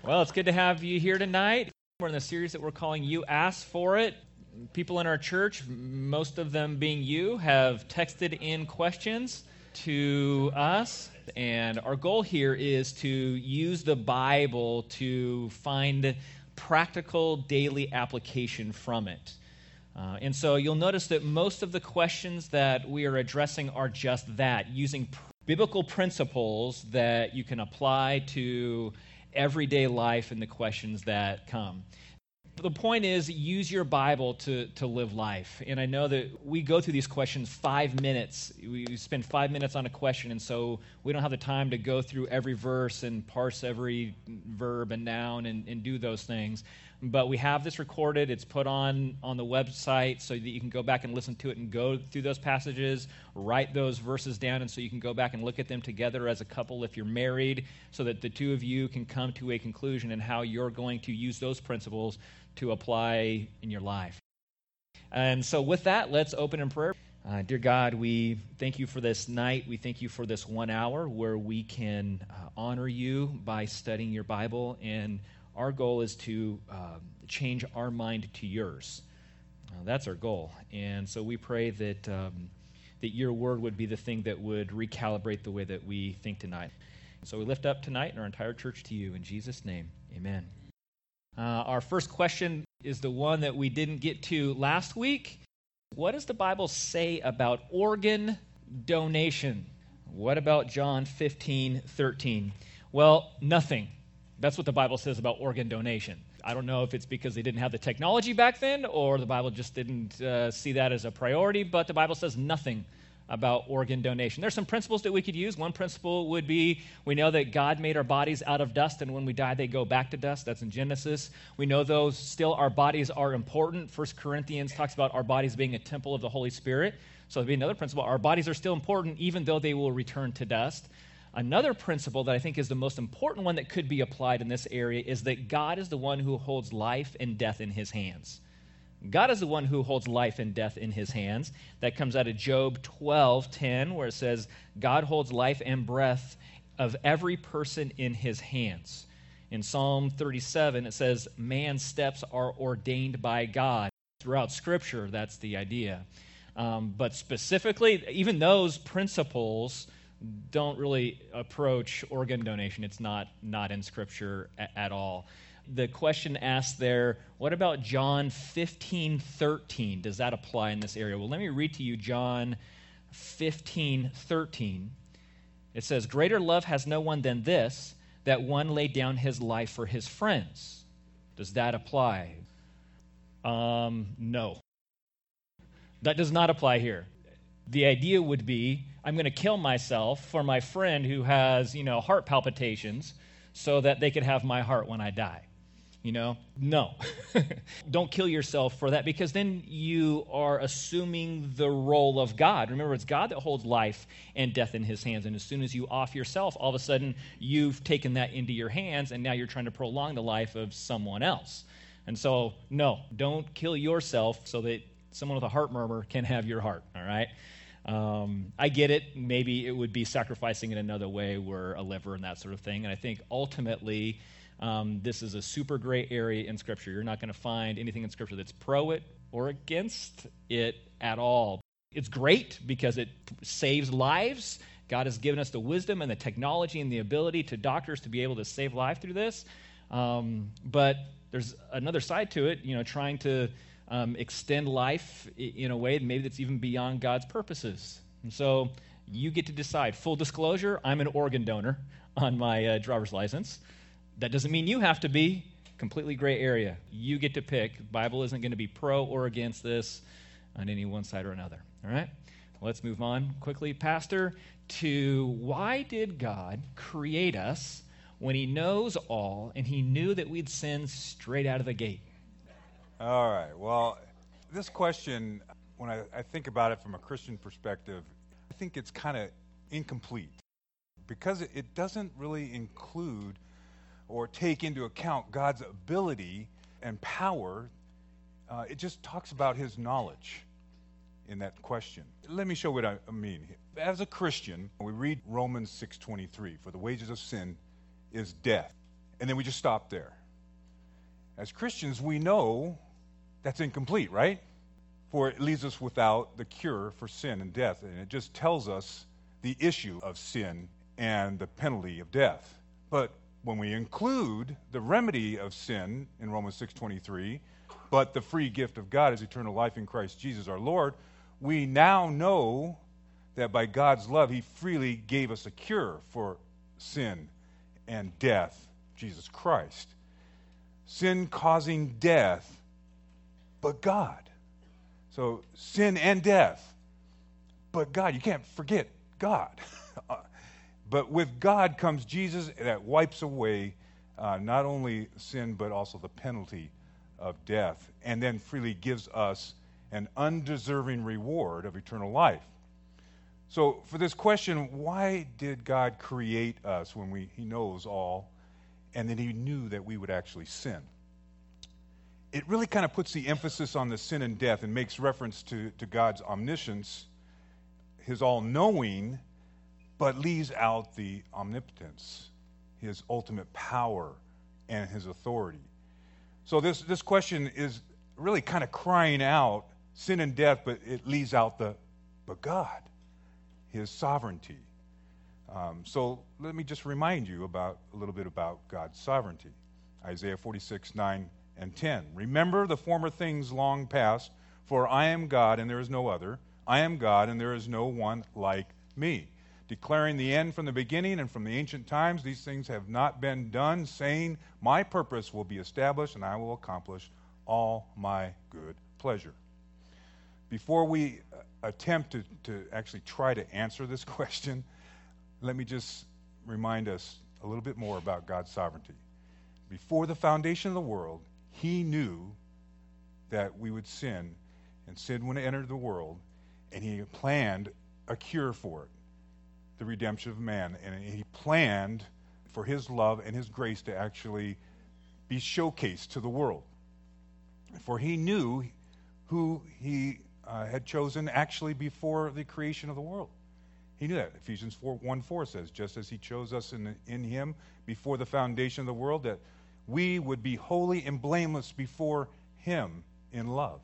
Well, it's good to have you here tonight. We're in the series that we're calling You Asked For It. People in our church, most of them being you, have texted in questions to us. And our goal here is to use the Bible to find practical daily application from it. And so you'll notice that most of the questions that we are addressing are just that, using biblical principles that you can apply to everyday life and the questions that come. The point is, use your Bible to live life. And I know that we go through these questions 5 minutes. We spend 5 minutes on a question, and so we don't have the time to go through every verse and parse every verb and noun and do those things. But we have this recorded. It's put on the website so that you can go back and listen to it and go through those passages, write those verses down, and so you can go back and look at them together as a couple if you're married, so that the two of you can come to a conclusion in how you're going to use those principles to apply in your life. And so with that, let's open in prayer. Dear God, we thank you for this night. We thank you for this 1 hour where we can honor you by studying your Bible, and our goal is to change our mind to yours. That's our goal. And so we pray that that your word would be the thing that would recalibrate the way that we think tonight. So we lift up tonight and our entire church to you. In Jesus' name, amen. Our first question is the one that we didn't get to last week. What does the Bible say about organ donation? What about John 15:13? Well, nothing. That's what the Bible says about organ donation. I don't know if it's because they didn't have the technology back then or the Bible just didn't see that as a priority, but the Bible says nothing about organ donation. There's some principles that we could use. One principle would be, we know that God made our bodies out of dust, and when we die, they go back to dust. That's in Genesis. We know, though, still our bodies are important. 1 Corinthians talks about our bodies being a temple of the Holy Spirit. So that'd be another principle. Our bodies are still important, even though they will return to dust. Another principle that I think is the most important one that could be applied in this area is that God is the one who holds life and death in his hands. God is the one who holds life and death in his hands. That comes out of Job 12:10, where it says, God holds life and breath of every person in his hands. In Psalm 37, it says, man's steps are ordained by God. Throughout Scripture, that's the idea. But specifically, even those principles don't really approach organ donation. It's not in Scripture at all. The question asked there, what about John 15:13? Does that apply in this area? Well, let me read to you John 15:13. It says, greater love has no one than this, that one laid down his life for his friends. Does that apply? No. That does not apply here. The idea would be, I'm going to kill myself for my friend who has, heart palpitations so that they could have my heart when I die. No. Don't kill yourself for that, because then you are assuming the role of God. Remember, it's God that holds life and death in his hands, and as soon as you off yourself, all of a sudden you've taken that into your hands, and now you're trying to prolong the life of someone else. And so, no, don't kill yourself so that someone with a heart murmur can have your heart, all right? I get it. Maybe it would be sacrificing in another way, where a liver and that sort of thing, and I think ultimately this is a super gray area in Scripture. You're not going to find anything in Scripture that's pro it or against it at all. It's great because it saves lives. God has given us the wisdom and the technology and the ability to doctors to be able to save life through this. But there's another side to it, trying to extend life in a way maybe that's even beyond God's purposes. And so you get to decide. Full disclosure, I'm an organ donor on my driver's license. That doesn't mean you have to be. Completely gray area. You get to pick. The Bible isn't going to be pro or against this on any one side or another. All right? Let's move on quickly, Pastor, to why did God create us when he knows all and he knew that we'd sin straight out of the gate? All right. Well, this question, when I think about it from a Christian perspective, I think it's kind of incomplete because it doesn't really include or take into account God's ability and power. It just talks about his knowledge in that question. Let me show what I mean. As a Christian, we read Romans 6:23, for the wages of sin is death. and then we just stop there. As Christians, we know that's incomplete, right? For it leaves us without the cure for sin and death, and it just tells us the issue of sin and the penalty of death. But when we include the remedy of sin in Romans 6:23, but the free gift of God is eternal life in Christ Jesus our Lord, we now know that by God's love, he freely gave us a cure for sin and death, Jesus Christ. Sin causing death, but God. So sin and death, but God. You can't forget God. But with God comes Jesus that wipes away not only sin, but also the penalty of death, and then freely gives us an undeserving reward of eternal life. So for this question, why did God create us when he knows all, and then he knew that we would actually sin? It really kind of puts the emphasis on the sin and death and makes reference to God's omniscience, his all-knowing, but leaves out the omnipotence, his ultimate power and his authority. So this question is really kind of crying out sin and death, but it leaves out but God, his sovereignty. So let me just remind you a little bit about God's sovereignty. Isaiah 46:9 and 10. Remember the former things long past, for I am God and there is no other. I am God and there is no one like me. Declaring the end from the beginning and from the ancient times, these things have not been done, saying, my purpose will be established and I will accomplish all my good pleasure. Before we attempt to actually try to answer this question, let me just remind us a little bit more about God's sovereignty. Before the foundation of the world, he knew that we would sin, and sin would enter the world, and he planned a cure for it, the redemption of man. And he planned for his love and his grace to actually be showcased to the world. For he knew who he had chosen actually before the creation of the world. He knew that. Ephesians 1:4 says, just as he chose us in him before the foundation of the world, that we would be holy and blameless before him in love.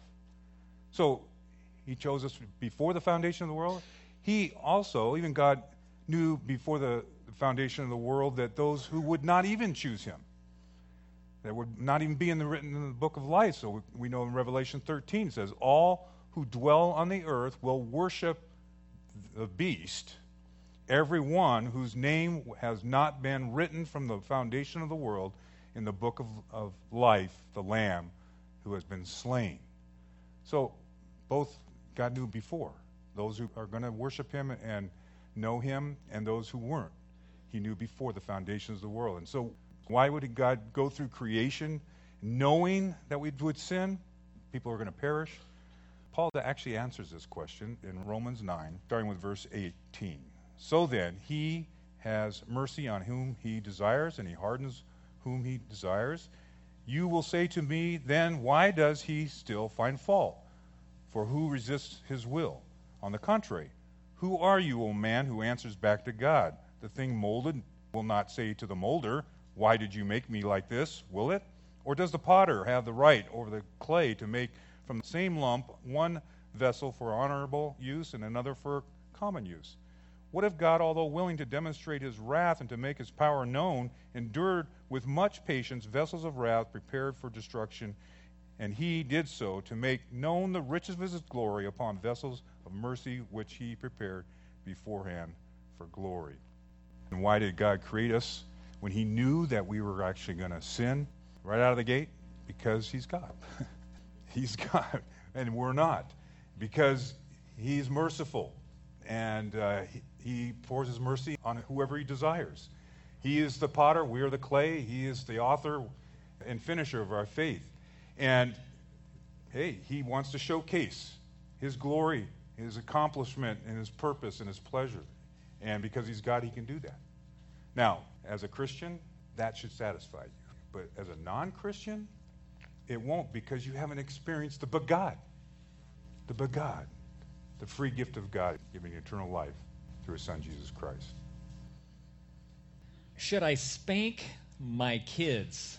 So he chose us before the foundation of the world. He also, even God, knew before the foundation of the world that those who would not even choose him, that would not even be written in the book of life. So we know in Revelation 13 it says, all who dwell on the earth will worship the beast, every one whose name has not been written from the foundation of the world in the book of life, the Lamb who has been slain. So both God knew before, those who are going to worship him and know him, and those who weren't. He knew before the foundations of the world. And so why would God go through creation knowing that we would sin? People are going to perish. Paul actually answers this question in Romans 9, starting with verse 18. So then, he has mercy on whom he desires, and he hardens whom he desires. You will say to me, then, why does he still find fault? For who resists his will? On the contrary, who are you, O man, who answers back to God? The thing molded will not say to the molder, why did you make me like this? Will it? Or does the potter have the right over the clay to make from the same lump one vessel for honorable use and another for common use? What if God, although willing to demonstrate his wrath and to make his power known, endured with much patience vessels of wrath prepared for destruction, and he did so to make known the riches of his glory upon vessels of mercy which he prepared beforehand for glory? And why did God create us when he knew that we were actually going to sin right out of the gate? Because he's God. He's God, and we're not. Because he's merciful, and he pours his mercy on whoever he desires. He is the potter, we are the clay. He is the author and finisher of our faith. And, hey, he wants to showcase his glory, his accomplishment, and his purpose and his pleasure. And because he's God, he can do that. Now, as a Christian, that should satisfy you. But as a non-Christian, it won't, because you haven't experienced the God, the free gift of God, giving you eternal life through his son, Jesus Christ. Should I spank my kids.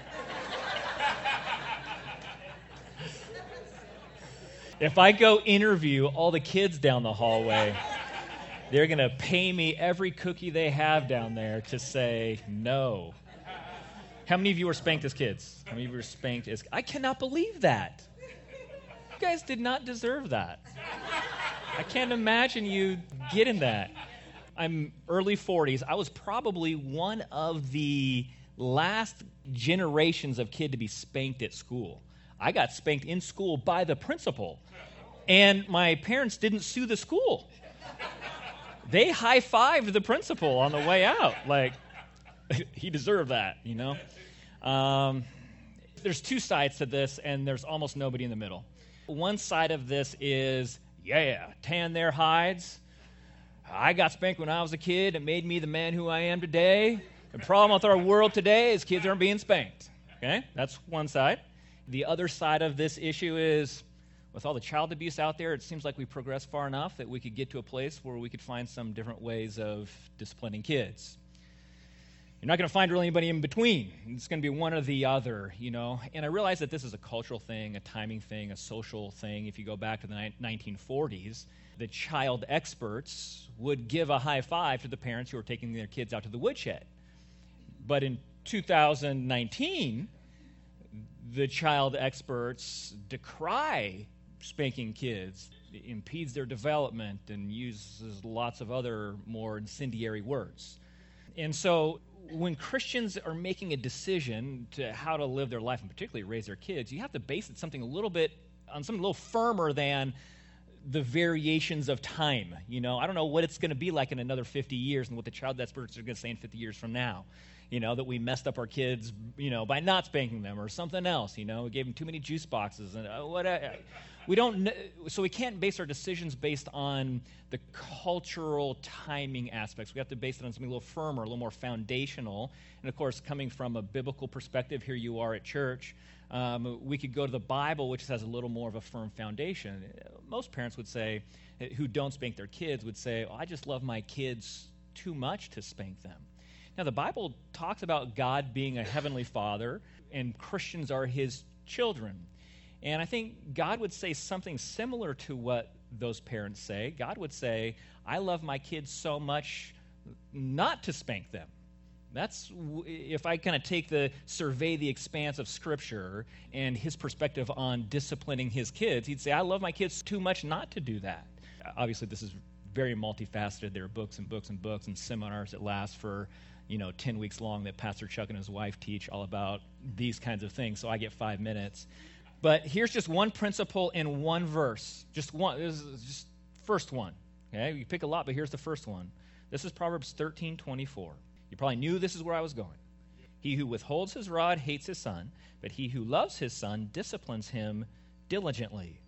If I go interview all the kids down the hallway, they're going to pay me every cookie they have down there to say no. How many of you were spanked as kids? How many of you were spanked as... I cannot believe that. You guys did not deserve that. I can't imagine you getting that. I'm early 40s. I was probably one of the last generations of kid to be spanked at school. I got spanked in school by the principal, and my parents didn't sue the school. They high-fived the principal on the way out. Like, he deserved that, you know? There's two sides to this, and there's almost nobody in the middle. One side of this is, yeah, tan their hides. I got spanked when I was a kid. It made me the man who I am today. The problem with our world today is kids aren't being spanked. Okay? That's one side. The other side of this issue is, with all the child abuse out there, it seems like we progressed far enough that we could get to a place where we could find some different ways of disciplining kids. You're not going to find really anybody in between. It's going to be one or the other, you know. And I realize that this is a cultural thing, a timing thing, a social thing. If you go back to the 1940s, the child experts would give a high five to the parents who were taking their kids out to the woodshed. But in 2019, the child experts decry spanking kids. It impedes their development and uses lots of other more incendiary words. And so when Christians are making a decision to how to live their life and particularly raise their kids, you have to base it something a little firmer than the variations of time. You know, I don't know what it's going to be like in another 50 years and what the child experts are going to say in 50 years from now. You know, that we messed up our kids, you know, by not spanking them or something else, you know. We gave them too many juice boxes and we don't, so we can't base our decisions based on the cultural timing aspects. We have to base it on something a little firmer, a little more foundational. And of course, coming from a biblical perspective, here you are at church, we could go to the Bible, which has a little more of a firm foundation. Most parents would say, who don't spank their kids, would say, oh, I just love my kids too much to spank them. Now, the Bible talks about God being a heavenly father, and Christians are his children. And I think God would say something similar to what those parents say. God would say, I love my kids so much not to spank them. That's, if I kind of survey the expanse of Scripture and his perspective on disciplining his kids, he'd say, I love my kids too much not to do that. Obviously, this is very multifaceted. There are books and books and books and seminars that last for 10 weeks long that Pastor Chuck and his wife teach all about these kinds of things, so I get 5 minutes. But here's just one principle in one verse. Just one. This is just first one. Okay? You pick a lot, but here's the first one. This is Proverbs 13:24. You probably knew this is where I was going. He who withholds his rod hates his son, but he who loves his son disciplines him diligently.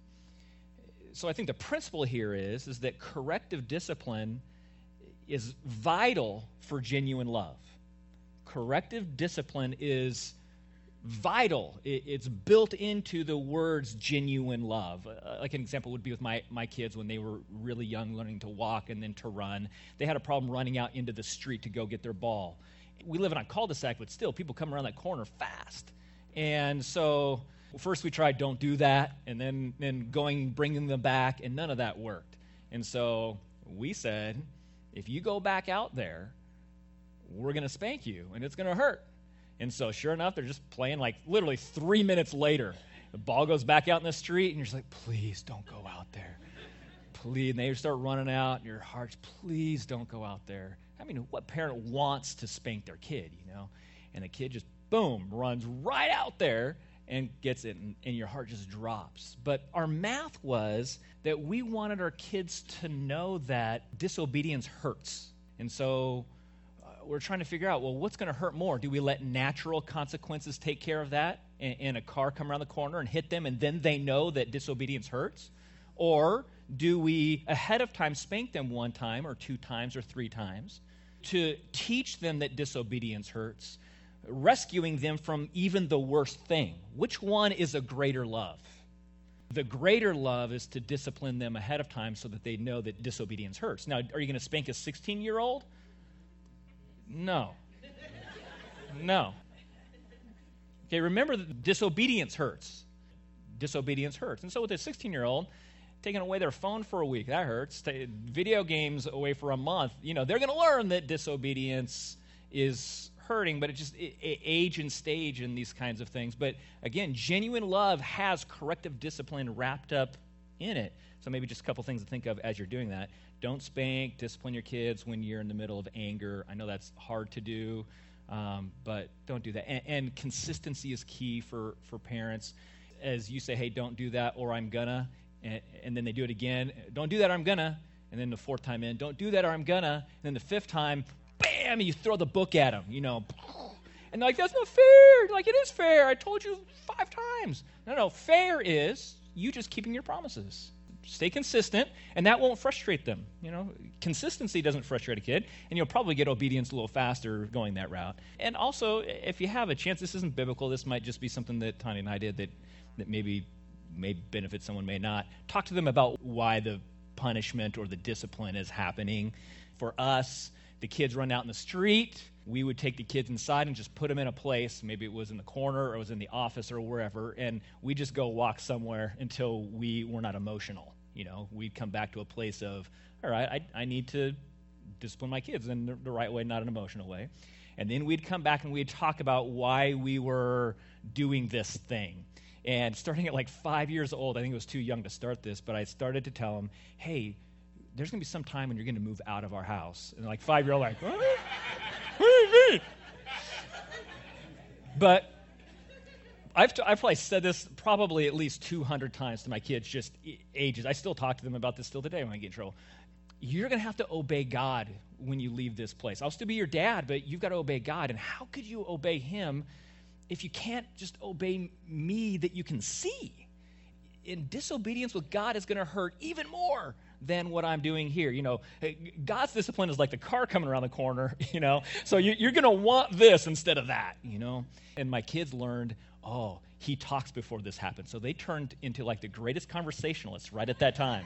So I think the principle here is that corrective discipline is vital for genuine love. Corrective discipline is vital. It's built into the words genuine love. Like an example would be with my kids when they were really young, learning to walk and then to run. They had a problem running out into the street to go get their ball. We live in a cul-de-sac, but still, people come around that corner fast. And so first we tried don't do that, and then bringing them back, and none of that worked. And so we said, if you go back out there, we're going to spank you, and it's going to hurt. And so sure enough, they're just playing like literally 3 minutes later. The ball goes back out in the street, and you're just like, please don't go out there. Please. And they start running out, and your heart's, please don't go out there. I mean, what parent wants to spank their kid, you know? And the kid just, boom, runs right out there and gets it, and your heart just drops. But our math was that we wanted our kids to know that disobedience hurts. And so we're trying to figure out, well, what's going to hurt more? Do we let natural consequences take care of that, and a car come around the corner and hit them, and then they know that disobedience hurts? Or do we ahead of time spank them 1 time or 2 times or 3 times to teach them that disobedience hurts, rescuing them from even the worst thing? Which one is a greater love? The greater love is to discipline them ahead of time so that they know that disobedience hurts. Now, are you going to spank a 16-year-old? No. No. Okay, remember that disobedience hurts. Disobedience hurts. And so with a 16-year-old, taking away their phone for a week, that hurts. Video games away for a month, they're going to learn that disobedience is hurting, but age and stage and these kinds of things. But again, genuine love has corrective discipline wrapped up in it. So maybe just a couple things to think of as you're doing that. Don't spank, discipline your kids when you're in the middle of anger. I know that's hard to do, but don't do that. And consistency is key for parents. As you say, hey, don't do that, or I'm gonna, and then they do it again. Don't do that, or I'm gonna. And then the fourth time in, don't do that, or I'm gonna. And then the fifth time, bam, you throw the book at them, And they're like, that's not fair. You're like, it is fair. I told you 5 times. No, fair is you just keeping your promises. Stay consistent, and that won't frustrate them. Consistency doesn't frustrate a kid, and you'll probably get obedience a little faster going that route. And also, if you have a chance, this isn't biblical. This might just be something that Tanya and I did that maybe may benefit someone, may not. Talk to them about why the punishment or the discipline is happening. For us, the kids run out in the street. We would take the kids inside and just put them in a place. Maybe it was in the corner or it was in the office or wherever, and we just go walk somewhere until we were not emotional. We'd come back to a place of, all right, I need to discipline my kids in the right way, not an emotional way. And then we'd come back and we'd talk about why we were doing this thing. And starting at like 5 years old, I think it was too young to start this, but I started to tell them, hey, there's going to be some time when you're going to move out of our house. And like 5-year-old, like, what do you mean? But I've probably said this probably at least 200 times to my kids, just ages. I still talk to them about this still today when I get in trouble. You're going to have to obey God when you leave this place. I'll still be your dad, but you've got to obey God. And how could you obey him if you can't just obey me that you can see? In disobedience with God is going to hurt even more than what I'm doing here. God's discipline is like the car coming around the corner, So you're going to want this instead of that, And my kids learned, he talks before this happens. So they turned into like the greatest conversationalists right at that time.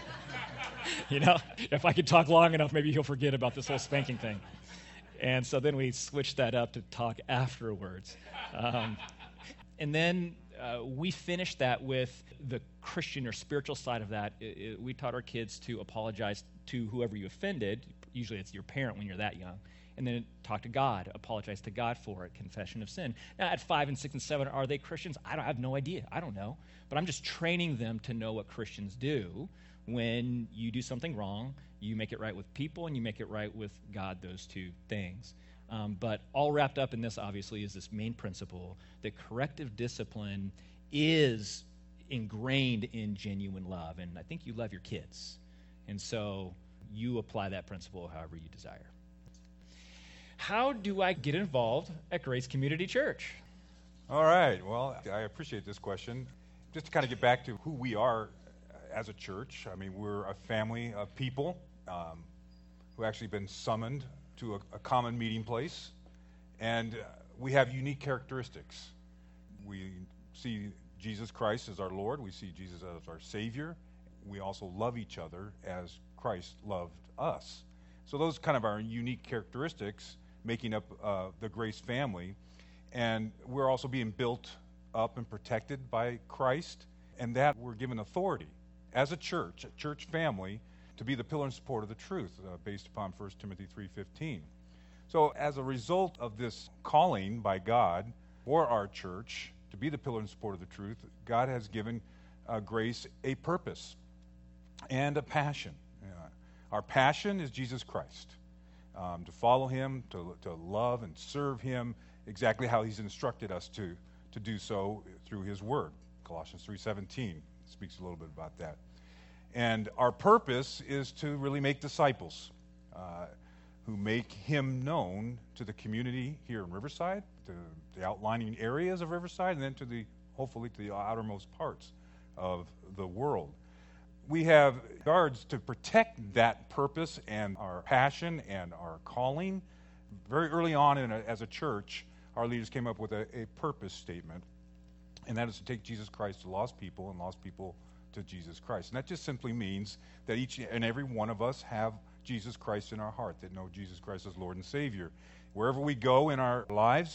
If I could talk long enough, maybe he'll forget about this whole spanking thing. And so then we switched that up to talk afterwards. And then we finished that with the Christian or spiritual side of that. We taught our kids to apologize to whoever you offended. Usually it's your parent when you're that young. And then talk to God, apologize to God for it, confession of sin. Now, at 5 and 6 and 7, are they Christians? I have no idea. I don't know. But I'm just training them to know what Christians do. When you do something wrong, you make it right with people and you make it right with God, those two things. But all wrapped up in this, obviously, is this main principle that corrective discipline is ingrained in genuine love. And I think you love your kids. And so you apply that principle however you desire. How do I get involved at Grace Community Church? All right. Well, I appreciate this question. Just to kind of get back to who we are as a church. I mean, we're a family of people who actually been summoned to a common meeting place. And we have unique characteristics. We see Jesus Christ as our Lord. We see Jesus as our Savior. We also love each other as Christ loved us. So those kind of are unique characteristics making up the Grace family. And we're also being built up and protected by Christ, and that we're given authority as a church family, to be the pillar and support of the truth, based upon 1 Timothy 3:15. So as a result of this calling by God for our church to be the pillar and support of the truth, God has given Grace a purpose and a passion. Our passion is Jesus Christ. To follow him, to love and serve him exactly how he's instructed us to do so through his word. Colossians 3:17 speaks a little bit about that. And our purpose is to really make disciples who make him known to the community here in Riverside, to the outlining areas of Riverside, and then hopefully to the outermost parts of the world. We have guards to protect that purpose and our passion and our calling. Very early on as a church, our leaders came up with a purpose statement, and that is to take Jesus Christ to lost people and lost people to Jesus Christ. And that just simply means that each and every one of us have Jesus Christ in our heart, that know Jesus Christ as Lord and Savior. Wherever we go in our lives,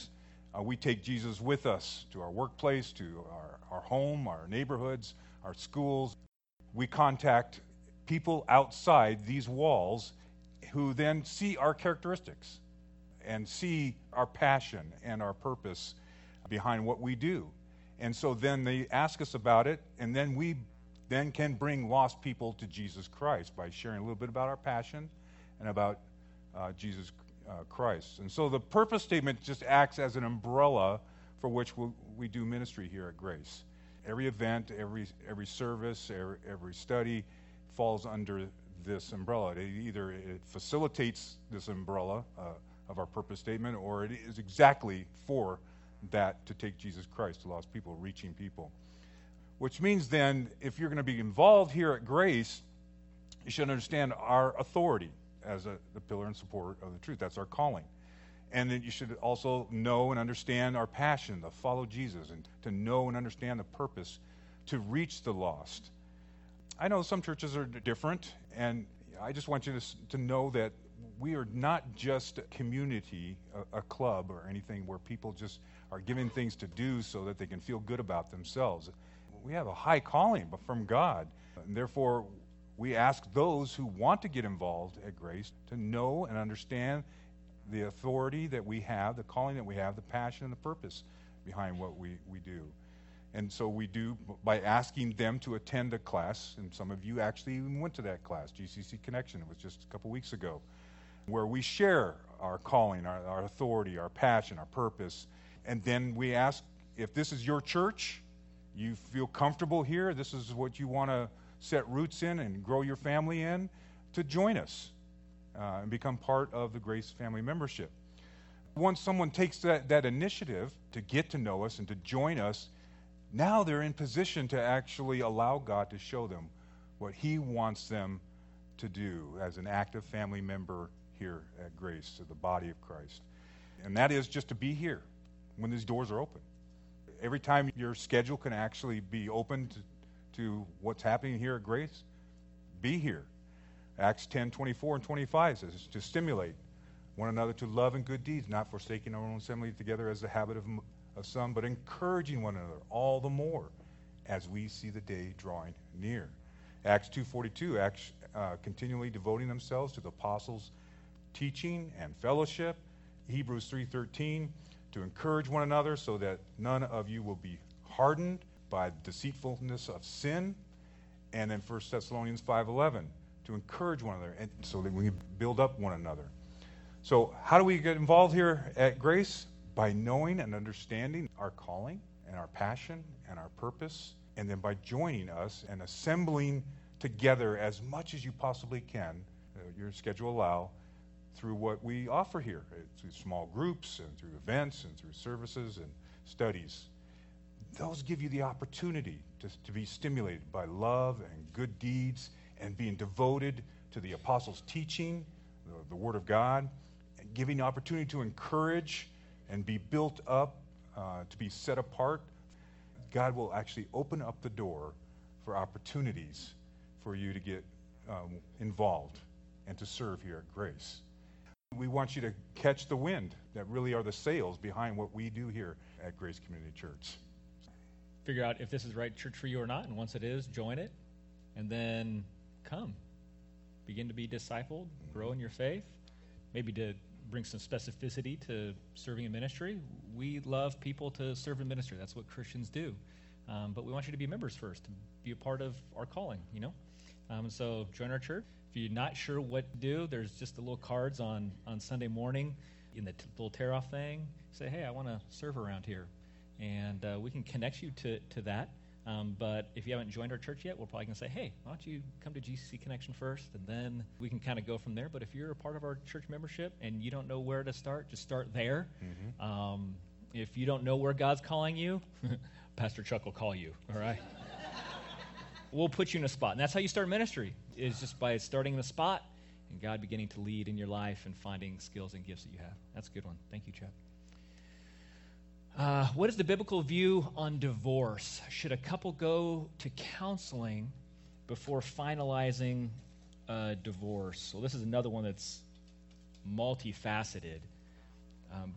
We take Jesus with us to our workplace, to our home, our neighborhoods, our schools. We contact people outside these walls who then see our characteristics and see our passion and our purpose behind what we do. And so then they ask us about it, and then we then can bring lost people to Jesus Christ by sharing a little bit about our passion and about Jesus Christ. And so the purpose statement just acts as an umbrella for which we do ministry here at Grace. Every event, every service, every study falls under this umbrella. It facilitates this umbrella of our purpose statement, or it is exactly for that, to take Jesus Christ to lost people, reaching people. Which means then, if you're going to be involved here at Grace, you should understand our authority as the pillar and support of the truth. That's our calling. And then you should also know and understand our passion to follow Jesus and to know and understand the purpose to reach the lost. I know some churches are different, and I just want you to know that we are not just a community, a club or anything where people just are given things to do so that they can feel good about themselves. We have a high calling from God, and therefore we ask those who want to get involved at Grace to know and understand the authority that we have, the calling that we have, the passion and the purpose behind what we do. And so we do by asking them to attend a class, and some of you actually even went to that class, GCC Connection. It was just a couple weeks ago, where we share our calling, our authority, our passion, our purpose. And then we ask, if this is your church, you feel comfortable here, this is what you want to set roots in and grow your family in, to join us and become part of the Grace family membership. Once someone takes that initiative to get to know us and to join us, now they're in position to actually allow God to show them what He wants them to do as an active family member here at Grace, to the body of Christ. And that is just to be here when these doors are open. Every time your schedule can actually be open to what's happening here at Grace, be here. Acts 10:24 and 25 says to stimulate one another to love and good deeds, not forsaking our own assembly together as the habit of some, but encouraging one another all the more as we see the day drawing near. Acts 2:42, continually devoting themselves to the apostles' teaching and fellowship. Hebrews 3:13, to encourage one another so that none of you will be hardened by deceitfulness of sin. And then 1 Thessalonians 5:11, to encourage one another and so that we can build up one another. So how do we get involved here at Grace? By knowing and understanding our calling and our passion and our purpose, and then by joining us and assembling together as much as you possibly can, your schedule allow, through what we offer here, through small groups and through events and through services and studies. Those give you the opportunity to be stimulated by love and good deeds and being devoted to the apostles' teaching, the Word of God, and giving the opportunity to encourage and be built up, to be set apart. God will actually open up the door for opportunities for you to get involved and to serve here at Grace. We want you to catch the wind that really are the sails behind what we do here at Grace Community Church. Figure out if this is the right church for you or not, and once it is, join it, and then come. Begin to be discipled, grow in your faith, maybe to bring some specificity to serving in ministry. We love people to serve in ministry. That's what Christians do. But we want you to be members first, to be a part of our calling, So join our church. If you're not sure what to do, there's just the little cards on Sunday morning in the little tear-off thing. Say, hey, I want to serve around here. And we can connect you to that. But if you haven't joined our church yet, we're probably going to say, hey, why don't you come to GCC Connection first, and then we can kind of go from there. But if you're a part of our church membership and you don't know where to start, just start there. Mm-hmm. If you don't know where God's calling you, Pastor Chuck will call you, all right? We'll put you in a spot. And that's how you start ministry, is just by starting in a spot and God beginning to lead in your life and finding skills and gifts that you have. That's a good one. Thank you, Chuck. What is the biblical view on divorce? Should a couple go to counseling before finalizing a divorce? So this is another one that's multifaceted. But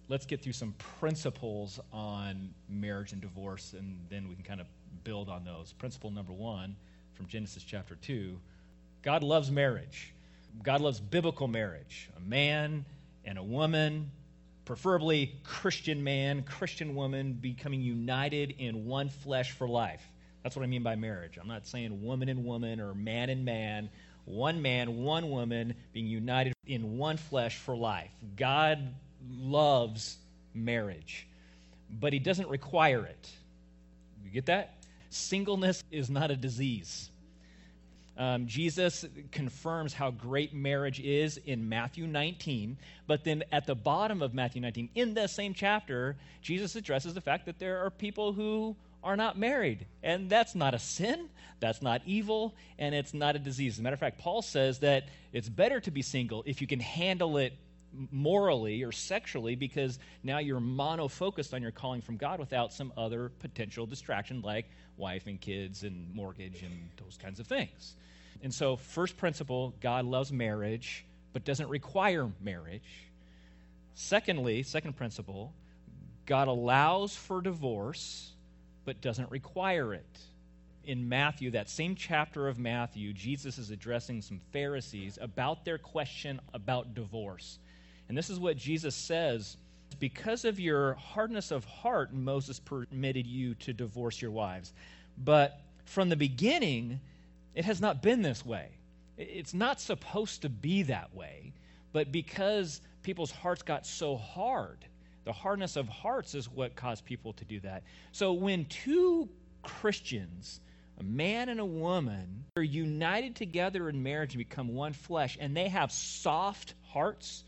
let's get through some principles on marriage and divorce, and then we can kind of build on those. Principle number 1 from Genesis chapter 2, God loves marriage. God loves biblical marriage, a man and a woman, preferably Christian man, Christian woman, becoming united in one flesh for life. That's what I mean by marriage. I'm not saying woman and woman or man and man, one woman being united in one flesh for life. God loves marriage, but he doesn't require it. You get that? Singleness is not a disease. Jesus confirms how great marriage is in Matthew 19, but then at the bottom of Matthew 19, in the same chapter, Jesus addresses the fact that there are people who are not married, and that's not a sin, that's not evil, and it's not a disease. As a matter of fact, Paul says that it's better to be single if you can handle it morally or sexually, because now you're mono-focused on your calling from God without some other potential distraction like wife and kids and mortgage and those kinds of things. And so, first principle, God loves marriage, but doesn't require marriage. Secondly, second principle, God allows for divorce, but doesn't require it. In Matthew, that same chapter of Matthew, Jesus is addressing some Pharisees about their question about divorce. And this is what Jesus says: because of your hardness of heart, Moses permitted you to divorce your wives. But from the beginning, it has not been this way. It's not supposed to be that way. But because people's hearts got so hard, the hardness of hearts is what caused people to do that. So when two Christians, a man and a woman, are united together in marriage and become one flesh, and they have soft hearts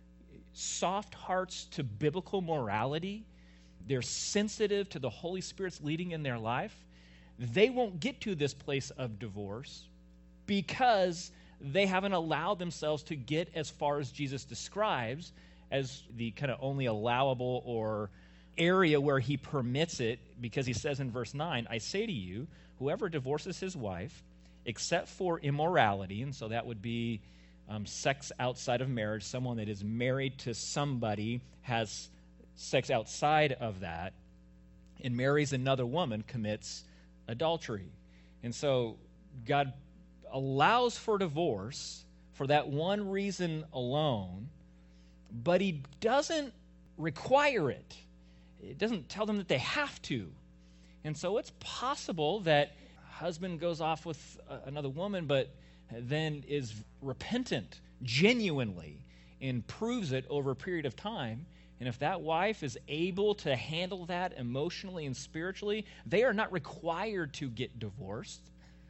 to biblical morality, they're sensitive to the Holy Spirit's leading in their life, they won't get to this place of divorce because they haven't allowed themselves to get as far as Jesus describes as the kind of only allowable or area where he permits it, because he says in verse 9, I say to you, whoever divorces his wife, except for immorality, and so that would be sex outside of marriage, someone that is married to somebody, has sex outside of that, and marries another woman, commits adultery. And so God allows for divorce for that one reason alone, but he doesn't require it. It doesn't tell them that they have to. And so it's possible that husband goes off with another woman, but then is repentant genuinely and proves it over a period of time. And if that wife is able to handle that emotionally and spiritually, they are not required to get divorced,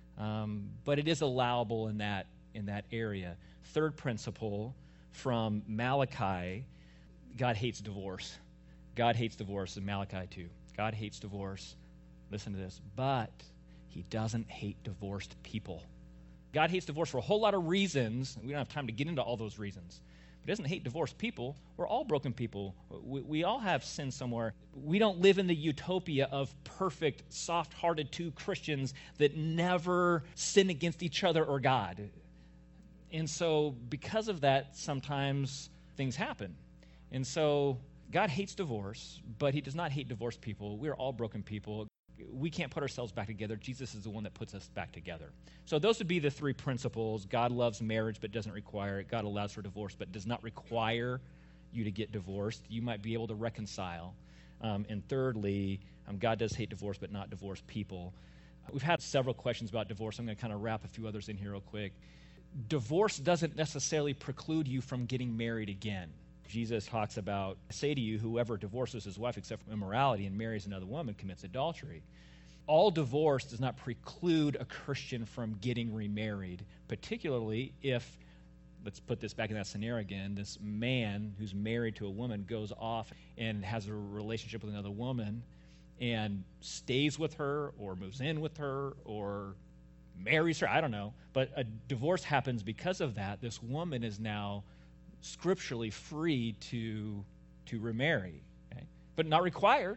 but it is allowable in that area. Third principle from Malachi, God hates divorce. God hates divorce in Malachi 2. God hates divorce. Listen to this. But he doesn't hate divorced people. God hates divorce for a whole lot of reasons. We don't have time to get into all those reasons. But he doesn't hate divorced people. We're all broken people. We all have sin somewhere. We don't live in the utopia of perfect, soft-hearted two Christians that never sin against each other or God. And so because of that, sometimes things happen. And so God hates divorce, but he does not hate divorced people. We're all broken people. We can't put ourselves back together. Jesus is the one that puts us back together. So those would be the three principles. God loves marriage but doesn't require it. God allows for divorce but does not require you to get divorced. You might be able to reconcile. And thirdly, God does hate divorce but not divorced people. We've had several questions about divorce. I'm going to kind of wrap a few others in here real quick. Divorce doesn't necessarily preclude you from getting married again. Jesus talks about, I say to you, whoever divorces his wife except for immorality and marries another woman commits adultery. All divorce does not preclude a Christian from getting remarried, particularly if, let's put this back in that scenario again, this man who's married to a woman goes off and has a relationship with another woman and stays with her or moves in with her or marries her, I don't know. But a divorce happens because of that. This woman is now scripturally free to remarry, okay? But not required,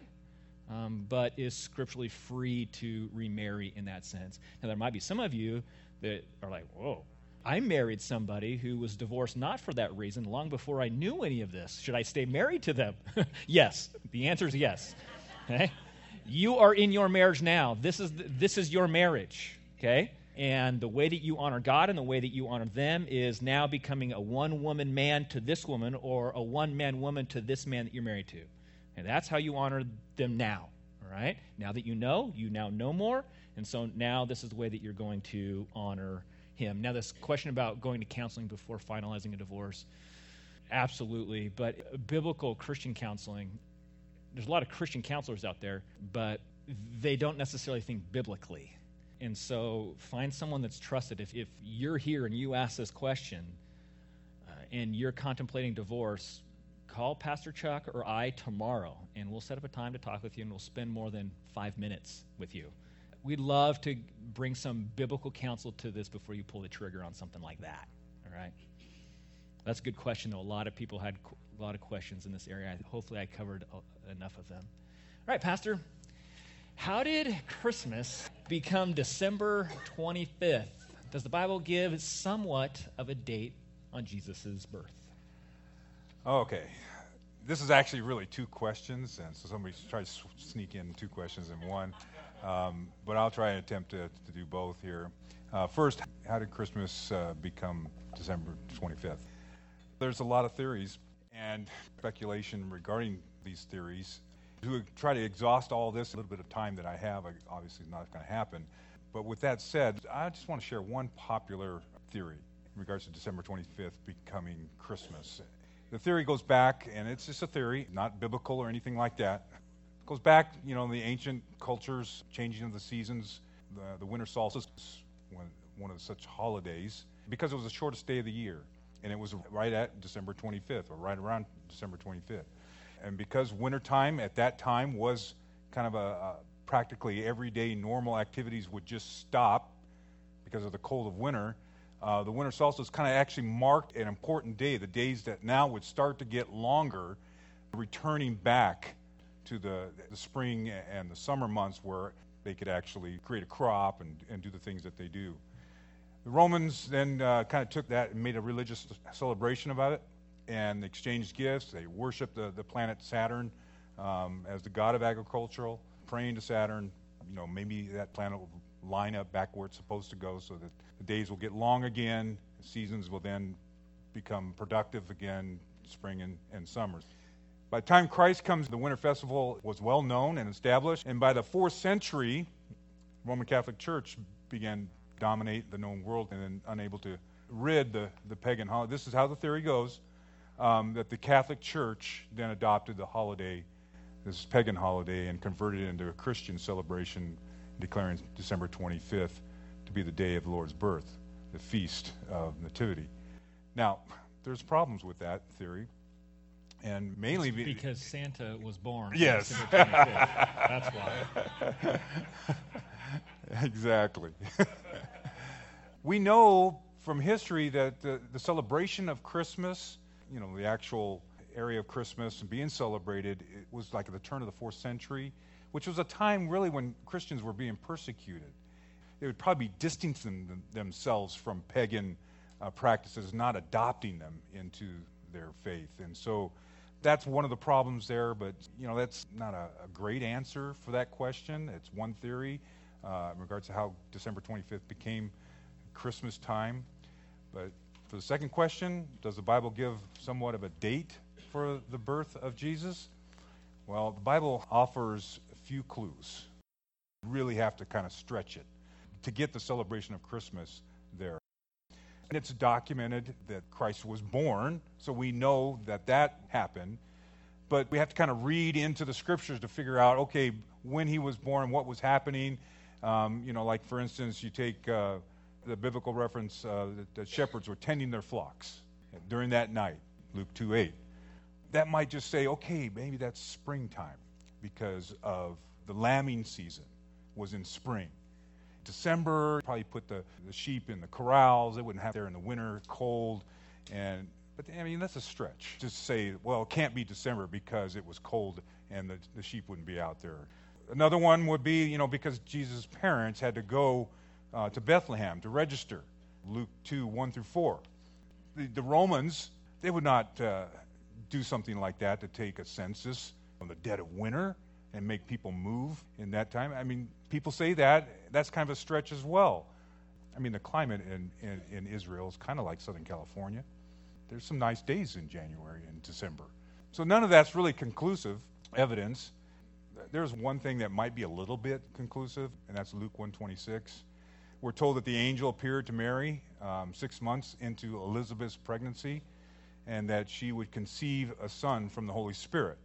but is scripturally free to remarry in that sense. Now, there might be some of you that are like, whoa, I married somebody who was divorced not for that reason long before I knew any of this. Should I stay married to them? Yes. The answer is yes. Okay? You are in your marriage now. This is your marriage. Okay? And the way that you honor God and the way that you honor them is now becoming a one-woman man to this woman or a one-man woman to this man that you're married to. And that's how you honor them now. All right? Now that you now know more. And so now this is the way that you're going to honor him. Now, this question about going to counseling before finalizing a divorce, absolutely. But biblical Christian counseling, there's a lot of Christian counselors out there, but they don't necessarily think biblically. And so find someone that's trusted. If you're here and you ask this question and you're contemplating divorce, call Pastor Chuck or I tomorrow, and we'll set up a time to talk with you, and we'll spend more than 5 minutes with you. We'd love to bring some biblical counsel to this before you pull the trigger on something like that, all right? That's a good question, though. A lot of people had a lot of questions in this area. Hopefully I covered enough of them. All right, Pastor, how did Christmas become December 25th? Does the Bible give somewhat of a date on Jesus' birth? Okay. This is actually really 2 questions, and so somebody tried to sneak in 2 questions in one. But I'll try and attempt to do both here. First, how did Christmas become December 25th? There's a lot of theories and speculation regarding these theories. To try to exhaust all this, a little bit of time that I have, obviously not going to happen. But with that said, I just want to share one popular theory in regards to December 25th becoming Christmas. The theory goes back, and it's just a theory, not biblical or anything like that. It goes back, in the ancient cultures, changing of the seasons, the winter solstice, one of such holidays, because it was the shortest day of the year, and it was right at December 25th, or right around December 25th. And because wintertime at that time was kind of a practically everyday normal activities would just stop because of the cold of winter, the winter solstice kind of actually marked an important day, the days that now would start to get longer, returning back to the spring and the summer months where they could actually create a crop and do the things that they do. The Romans then kind of took that and made a religious celebration about it, and exchanged gifts. They worshiped the planet Saturn as the god of agricultural, praying to Saturn. Maybe that planet will line up back where it's supposed to go so that the days will get long again, the seasons will then become productive again, spring and summer. By the time Christ comes, the Winter Festival was well known and established, and by the 4th century, Roman Catholic Church began to dominate the known world and then unable to rid the pagan holiday. This is how the theory goes, that the Catholic Church then adopted the holiday, this pagan holiday, and converted it into a Christian celebration, declaring December 25th to be the day of the Lord's birth, the Feast of Nativity. Now, there's problems with that theory. And mainly because Santa was born. Yes. On December 25th. That's why. Exactly. We know from history that the celebration of Christmas, the actual area of Christmas being celebrated, it was like at the turn of the 4th century, which was a time really when Christians were being persecuted. They would probably be distancing themselves from pagan practices, not adopting them into their faith. And so that's one of the problems there, but that's not a great answer for that question. It's one theory in regards to how December 25th became Christmas time. But for the second question, does the Bible give somewhat of a date for the birth of Jesus? Well, the Bible offers a few clues. You really have to kind of stretch it to get the celebration of Christmas there. And it's documented that Christ was born, so we know that happened. But we have to kind of read into the scriptures to figure out, okay, when he was born, what was happening. Like for instance, you take the biblical reference that shepherds were tending their flocks during that night, Luke 2:8. That might just say, okay, maybe that's springtime because of the lambing season was in spring. December, probably put the sheep in the corrals. They wouldn't have there in the winter, cold. But that's a stretch. Just say, well, it can't be December because it was cold and the sheep wouldn't be out there. Another one would be, because Jesus' parents had to go to Bethlehem to register Luke 2, 1 through 4. The Romans, they would not do something like that, to take a census on the dead of winter and make people move in that time. I mean, people say that's kind of a stretch as well. I mean, the climate in Israel is kind of like Southern California. There's some nice days in January and December. So none of that's really conclusive evidence. There's one thing that might be a little bit conclusive, and that's Luke 1:26. We're told that the angel appeared to Mary 6 months into Elizabeth's pregnancy, and that she would conceive a son from the Holy Spirit.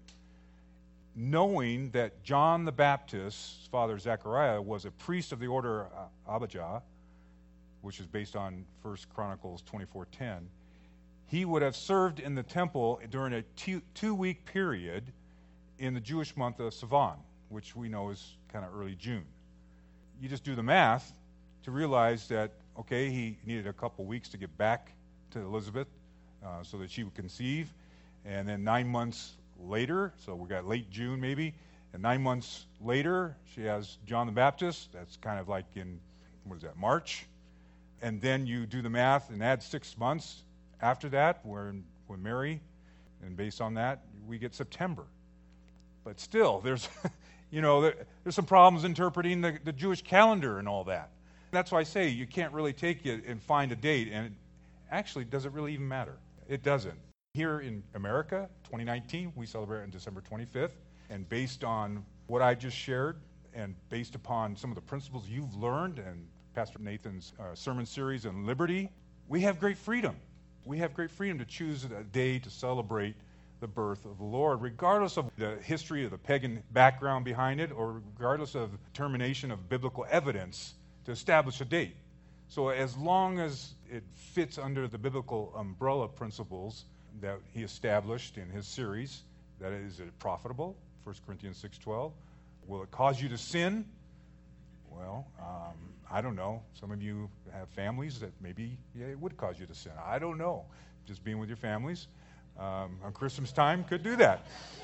Knowing that John the Baptist's father, Zechariah, was a priest of the order Abijah, which is based on 1 Chronicles 24:10, he would have served in the temple during a two-week period in the Jewish month of Sivan, which we know is kind of early June. You just do the math to realize that, okay, he needed a couple weeks to get back to Elizabeth so that she would conceive. And then 9 months later, so we got late June maybe, and 9 months later, she has John the Baptist. That's kind of like in, March. And then you do the math and add 6 months after that, when Mary, and based on that, we get September. But still, there's, there's some problems interpreting the Jewish calendar and all that. That's why I say you can't really take it and find a date, and actually, does it really even matter? It doesn't. Here in America, 2019, we celebrate on December 25th, and based on what I just shared, and based upon some of the principles you've learned, and Pastor Nathan's sermon series on liberty, we have great freedom. We have great freedom to choose a day to celebrate the birth of the Lord, regardless of the history of the pagan background behind it, or regardless of determination of biblical evidence to establish a date. So as long as it fits under the biblical umbrella principles that he established in his series, that is it profitable, 1 Corinthians 6:12. Will it cause you to sin? Well, I don't know. Some of you have families that maybe it would cause you to sin. I don't know. Just being with your families on Christmas time could do that.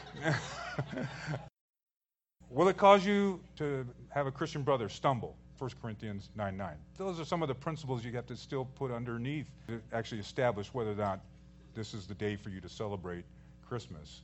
Will it cause you to have a Christian brother stumble? 1 Corinthians 9:9. Those are some of the principles you have to still put underneath to actually establish whether or not this is the day for you to celebrate Christmas.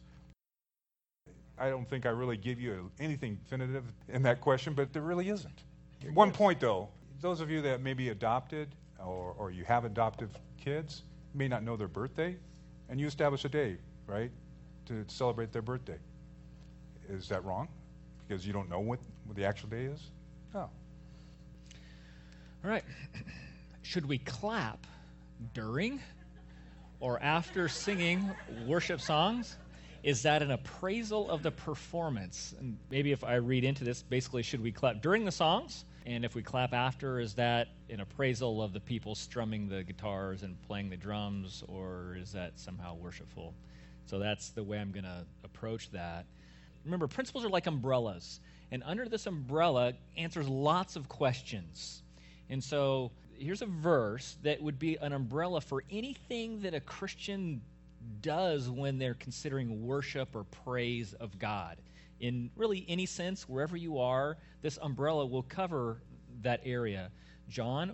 I don't think I really give you anything definitive in that question, but there really isn't. One point, though, those of you that may be adopted or you have adoptive kids may not know their birthday, and you establish a day, right, to celebrate their birthday. Is that wrong? Because you don't know what the actual day is? No. All right. Should we clap during or after singing worship songs? Is that an appraisal of the performance? And maybe if I read into this, basically, should we clap during the songs? And if we clap after, is that an appraisal of the people strumming the guitars and playing the drums, or is that somehow worshipful? So that's the way I'm going to approach that. Remember, principles are like umbrellas, and under this umbrella answers lots of questions. And so here's a verse that would be an umbrella for anything that a Christian does when they're considering worship or praise of God. In really any sense, wherever you are, this umbrella will cover that area. John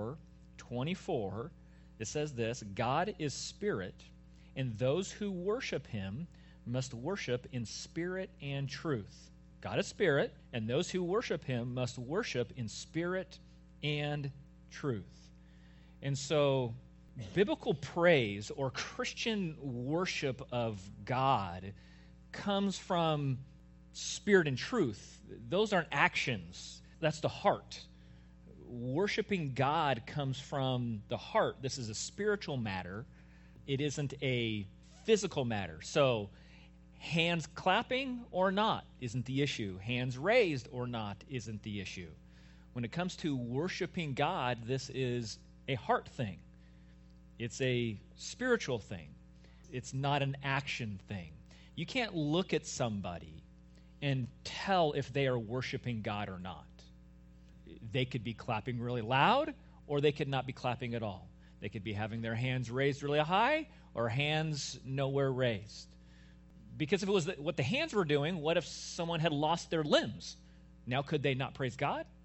4:24, it says this: God is spirit, and those who worship him must worship in spirit and truth. God is spirit, and those who worship him must worship in spirit and truth. And so biblical praise or Christian worship of God comes from spirit and truth. Those aren't actions. That's the heart. Worshiping God comes from the heart. This is a spiritual matter. It isn't a physical matter. So hands clapping or not isn't the issue. Hands raised or not isn't the issue. When it comes to worshiping God, this is a heart thing. It's a spiritual thing. It's not an action thing. You can't look at somebody and tell if they are worshiping God or not. They could be clapping really loud, or they could not be clapping at all. They could be having their hands raised really high, or hands nowhere raised. Because if it was what the hands were doing, what if someone had lost their limbs? Now, could they not praise God?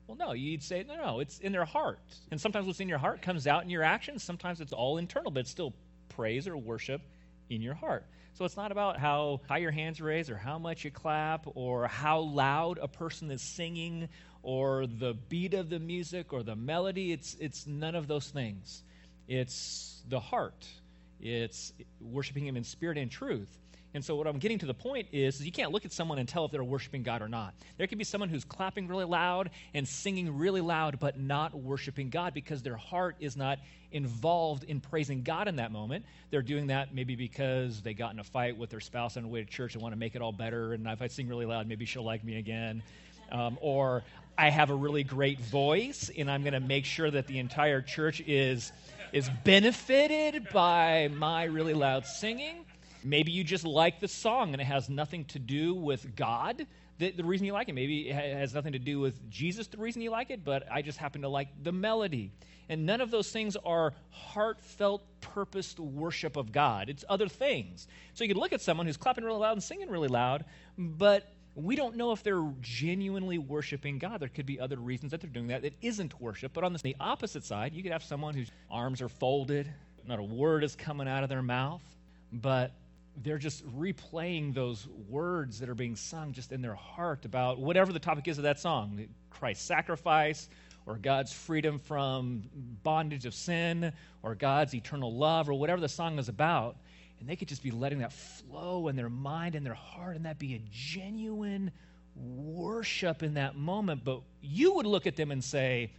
Well, no, you'd say, no, it's in their heart. And sometimes what's in your heart comes out in your actions. Sometimes it's all internal, but it's still praise or worship in your heart. So it's not about how high your hands raise or how much you clap or how loud a person is singing or the beat of the music or the melody. It's none of those things. It's the heart. It's worshiping him in spirit and truth. And so what I'm getting to the point is you can't look at someone and tell if they're worshiping God or not. There could be someone who's clapping really loud and singing really loud but not worshiping God because their heart is not involved in praising God in that moment. They're doing that maybe because they got in a fight with their spouse on the way to church and want to make it all better, and if I sing really loud, maybe she'll like me again. Or I have a really great voice, and I'm going to make sure that the entire church is benefited by my really loud singing. Maybe you just like the song and it has nothing to do with God, the reason you like it. Maybe it has nothing to do with Jesus, the reason you like it, but I just happen to like the melody. And none of those things are heartfelt, purposed worship of God. It's other things. So you could look at someone who's clapping really loud and singing really loud, but we don't know if they're genuinely worshiping God. There could be other reasons that they're doing that. It isn't worship. But on the opposite side, you could have someone whose arms are folded, not a word is coming out of their mouth, but they're just replaying those words that are being sung just in their heart about whatever the topic is of that song, Christ's sacrifice, or God's freedom from bondage of sin, or God's eternal love, or whatever the song is about. And they could just be letting that flow in their mind and their heart, and that be a genuine worship in that moment. But you would look at them and say,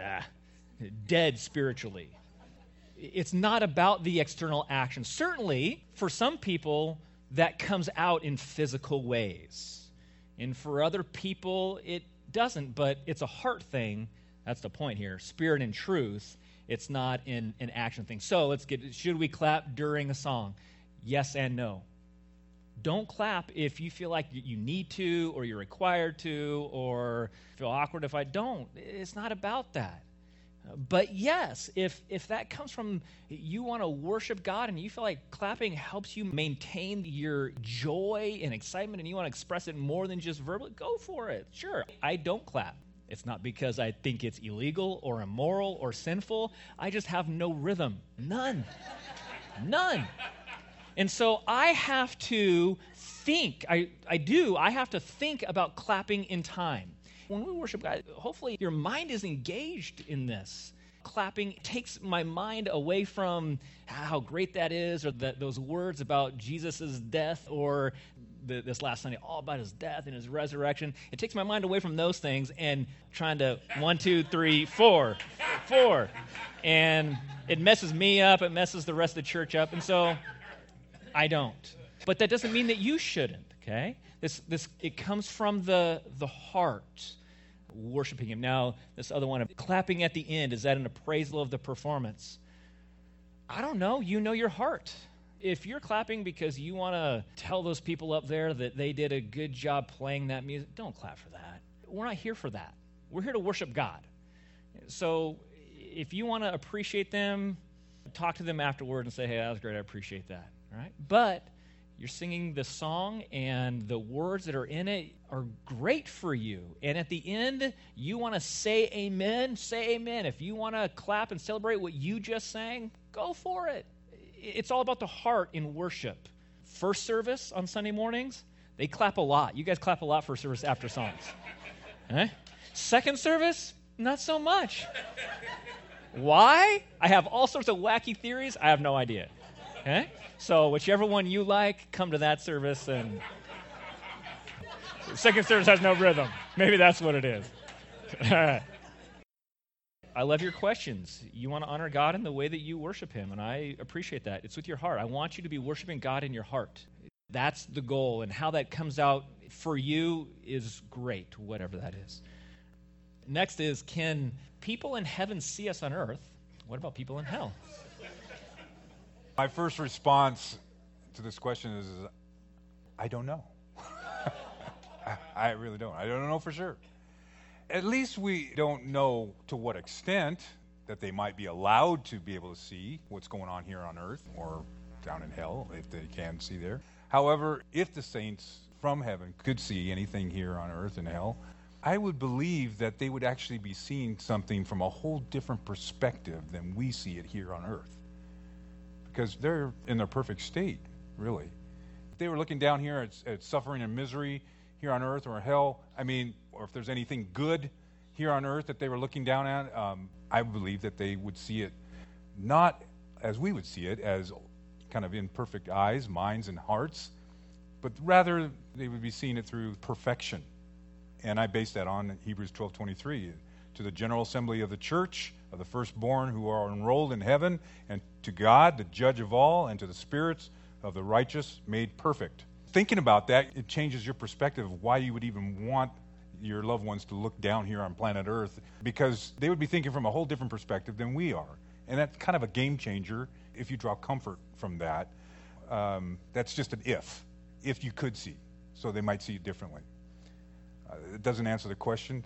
dead spiritually. It's not about the external action. Certainly, for some people, that comes out in physical ways. And for other people, it doesn't, but it's a heart thing. That's the point here. Spirit and truth. It's not an action thing. So should we clap during a song? Yes and no. Don't clap if you feel like you need to, or you're required to, or feel awkward if I don't. It's not about that. But yes, if that comes from you want to worship God and you feel like clapping helps you maintain your joy and excitement and you want to express it more than just verbally, go for it. Sure, I don't clap. It's not because I think it's illegal or immoral or sinful. I just have no rhythm. None. And so I have to think, I have to think about clapping in time. When we worship God, hopefully your mind is engaged in this. Clapping takes my mind away from how great that is, or those words about Jesus' death, or this last Sunday, all about his death and his resurrection. It takes my mind away from those things and trying to 1, 2, 3, 4. And it messes me up. It messes the rest of the church up. And so I don't. But that doesn't mean that you shouldn't, okay? It comes from the heart, worshiping him. Now, this other one of clapping at the end, is that an appraisal of the performance? I don't know. You know your heart. If you're clapping because you want to tell those people up there that they did a good job playing that music, don't clap for that. We're not here for that. We're here to worship God. So if you want to appreciate them, talk to them afterward and say, hey, that was great. I appreciate that. All right? But you're singing the song, and the words that are in it are great for you. And at the end, you want to say amen, say amen. If you want to clap and celebrate what you just sang, go for it. It's all about the heart in worship. First service on Sunday mornings, they clap a lot. You guys clap a lot for service after songs. Okay? Second service, not so much. Why? I have all sorts of wacky theories. I have no idea. Okay? So whichever one you like, come to that service. And second service has no rhythm. Maybe that's what it is. All right. I love your questions. You want to honor God in the way that you worship him, and I appreciate that. It's with your heart. I want you to be worshiping God in your heart. That's the goal, and how that comes out for you is great, whatever that is. Next is, can people in heaven see us on earth? What about people in hell? My first response to this question is I don't know. I really don't. I don't know for sure. At least we don't know to what extent that they might be allowed to be able to see what's going on here on earth or down in hell, if they can see there. However, if the saints from heaven could see anything here on earth and hell, I would believe that they would actually be seeing something from a whole different perspective than we see it here on earth. Because they're in their perfect state, really. If they were looking down here at suffering and misery here on earth or hell, or if there's anything good here on earth that they were looking down at, I believe that they would see it not as we would see it, as kind of imperfect eyes, minds, and hearts, but rather they would be seeing it through perfection. And I base that on Hebrews 12:23. To the general assembly of the church, of the firstborn who are enrolled in heaven, and to God, the judge of all, and to the spirits of the righteous made perfect. Thinking about that, it changes your perspective of why you would even want your loved ones to look down here on planet Earth, because they would be thinking from a whole different perspective than we are. And that's kind of a game changer if you draw comfort from that. That's just an if you could see. So they might see it differently. It doesn't answer the question.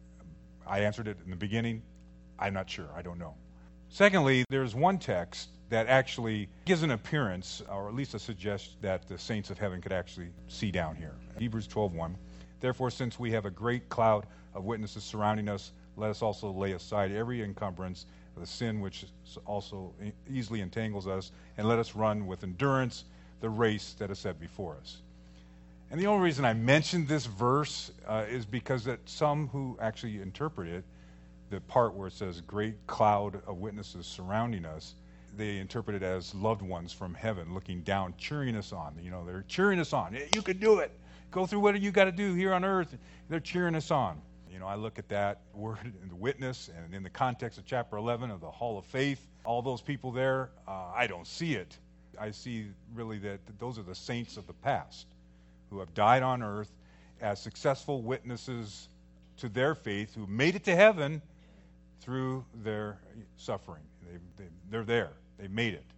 I answered it in the beginning. I'm not sure. I don't know. Secondly, there's one text that actually gives an appearance, or at least a suggestion, that the saints of heaven could actually see down here. Hebrews 12:1. Therefore, since we have a great cloud of witnesses surrounding us, let us also lay aside every encumbrance of the sin which also easily entangles us, and let us run with endurance the race that is set before us. And the only reason I mentioned this verse is because that some who actually interpret it, the part where it says great cloud of witnesses surrounding us, they interpret it as loved ones from heaven looking down, cheering us on. They're cheering us on. You can do it. Go through what you got to do here on earth. They're cheering us on. I look at that word in the witness, and in the context of chapter 11 of the Hall of Faith, all those people there, I don't see it. I see really that those are the saints of the past who have died on earth as successful witnesses to their faith, who made it to heaven through their suffering. They're there. They made it.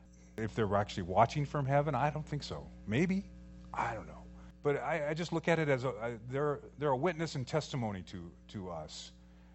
If they're actually watching from heaven, I don't think so. Maybe. I don't know. But I just look at it as they're a witness and testimony to us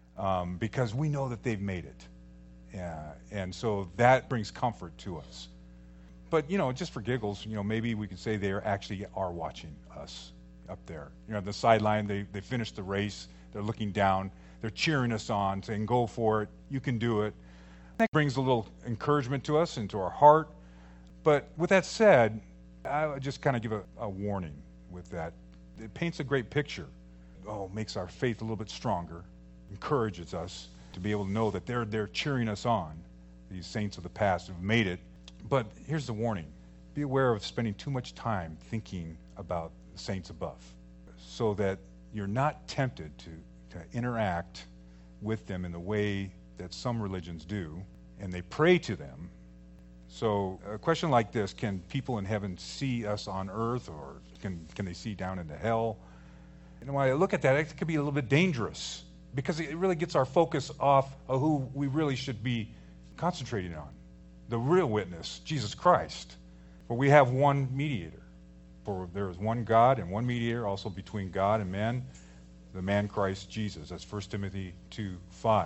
because we know that they've made it. And so that brings comfort to us. But, just for giggles, maybe we could say they actually are watching us up there. The sideline, they finished the race. They're looking down. They're cheering us on, saying, go for it. You can do it. That brings a little encouragement to us and to our heart. But with that said, I would just kind of give a warning with that. It paints a great picture. Makes our faith a little bit stronger, encourages us to be able to know that they're cheering us on, these saints of the past who've made it. But here's the warning. Be aware of spending too much time thinking about the saints above, so that you're not tempted to interact with them in the way that some religions do, and they pray to them. So a question like this, can people in heaven see us on earth, or can they see down into hell? And when I look at that, it could be a little bit dangerous, because it really gets our focus off of who we really should be concentrating on. The real witness, Jesus Christ. For we have one mediator. For there is one God and one mediator also between God and man, the man Christ Jesus. That's 1 Timothy 2:5.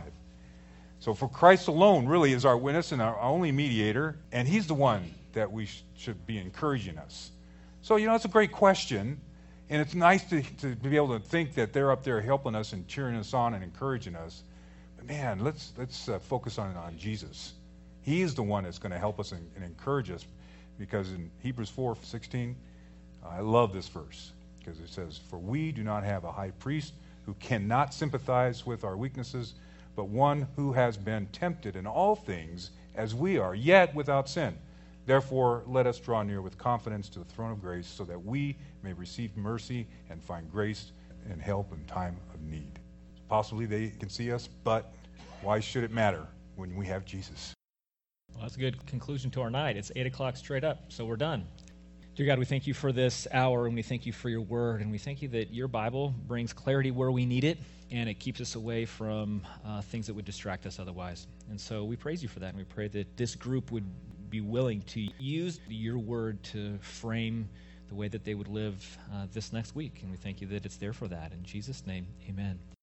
So for Christ alone really is our witness and our only mediator, and he's the one that we should be encouraging us. So, it's a great question, and it's nice to be able to think that they're up there helping us and cheering us on and encouraging us. But man, let's focus on Jesus. He is the one that's going to help us and encourage us, because in Hebrews 4:16, I love this verse, because it says, for we do not have a high priest who cannot sympathize with our weaknesses, but one who has been tempted in all things as we are, yet without sin. Therefore, let us draw near with confidence to the throne of grace, so that we may receive mercy and find grace and help in time of need. Possibly they can see us, but why should it matter when we have Jesus? Well, that's a good conclusion to our night. It's 8 o'clock straight up, so we're done. Dear God, we thank you for this hour, and we thank you for your word, and we thank you that your Bible brings clarity where we need it, and it keeps us away from things that would distract us otherwise. And so we praise you for that, and we pray that this group would be willing to use your word to frame the way that they would live this next week. And we thank you that it's there for that. In Jesus' name, amen.